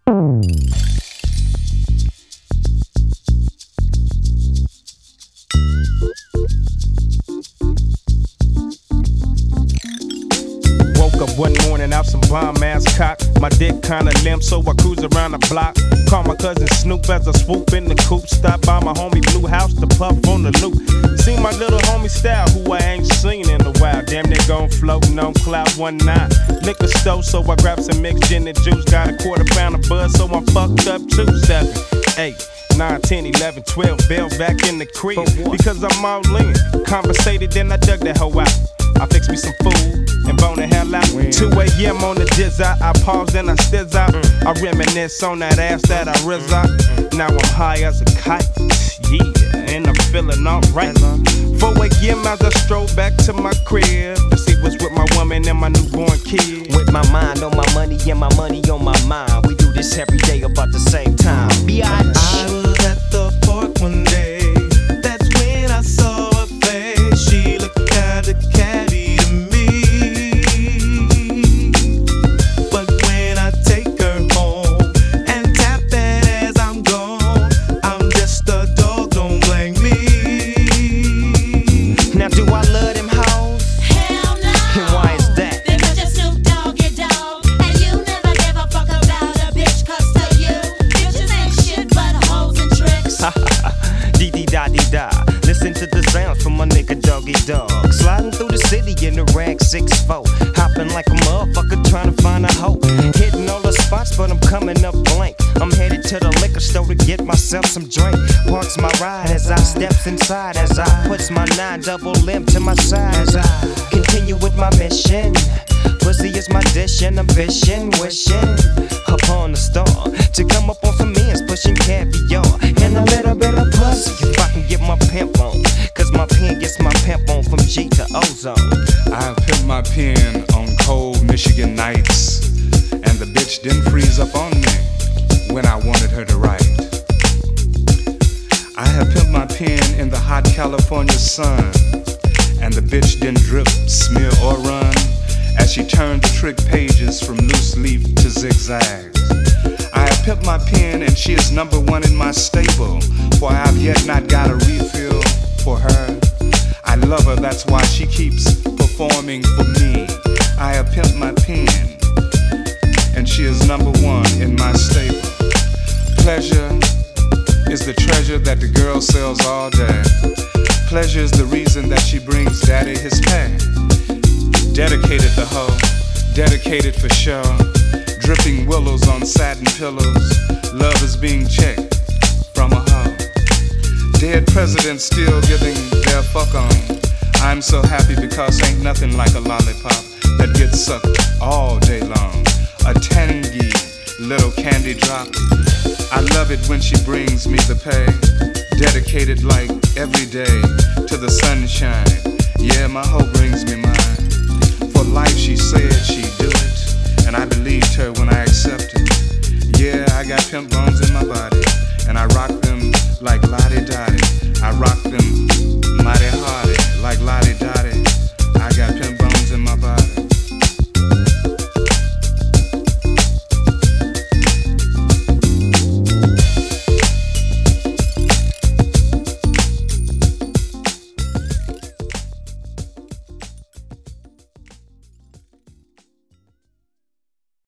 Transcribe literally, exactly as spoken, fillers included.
Woke up one morning out some bomb ass cock. My dick kinda limp, so I cruise around the block. Call my cousin Snoop as I swoop in the coupe. Stop by my homie Blue House to puff on the loop. See my little homie Style, who I ain't seen in a while. Damn, they gon' floatin' on cloud one nine. Liquor store, so I grab some mixed gin and juice. Got a quarter pound of buzz, so I'm fucked up too. Seven, eight, nine, ten, eleven, twelve, bells back in the crib. Because I'm all in. Conversated, then I dug that hoe out. I fix me some food and bone the hell out. two a.m. on the jizz out. I pause and I stiz out. I reminisce on that ass that I rizz out. Now I'm high as a kite. Yeah, and I'm feeling alright. four a.m. as I stroll back to my crib to see what's with my woman and my newborn kid. With my mind on my money and my money on my mind. We do this every day about the same time. Biatch. I was at the park one day. That's when I saw her face. She looked kinda catty to me. But when I take her home and tap that ass, I'm gone. I'm just a dog, don't blame me. Now do I love them hoes? Hell no. And why is that? Because you're Snoop Dogg, your dog. And you never give a fuck about a bitch. Cause to you, bitches ain't shit but hoes and tricks. Dee dee da dee da. Listen to the sounds from my nigga Doggy Dog. Sliding through the city in the rag six four. Hopping like a motherfucker trying to find a hoe. Hitting all the spots, but I'm coming up blank. I'm headed to the liquor store to get myself some drink. Parks my ride as I steps inside. As I puts my nine double limb to my side. As I continue with my mission. Pussy is my dish and ambition. Wishing upon the star to come up on some ends, pushing caviar and a little bit of pussy. If I can get my pimp on, cause my pen gets my pimp on from G to Ozone. I pimped my pen on cold Michigan nights, and the bitch didn't freeze up on me when I wanted her to write. I have pimped my pen in the hot California sun, and the bitch didn't drip, smear, or run as she turned the trick pages from loose leaf to zigzags. I have pimped my pen and she is number one in my stable, for I have yet not got a refill for her. I love her, that's why she keeps performing for me. I have pimped my pen and she is number one in my stable. Pleasure is the treasure that the girl sells all day. Pleasure is the reason that she brings daddy his pay. Dedicated the hoe, dedicated for show. Dripping willows on satin pillows. Love is being checked from a hoe. Dead presidents still giving their fuck on. I'm so happy because ain't nothing like a lollipop that gets sucked all day long. A tangy little candy drop. I love it when she brings me the pay. Dedicated like every day to the sunshine. Yeah, my hoe brings me mine. For life she said she'd do it, and I believed her when I accepted. Yeah, I got pimp bones in my body, and I rock them like Lottie Dottie. I rock them mighty hardy like Lottie Dottie. I got pimp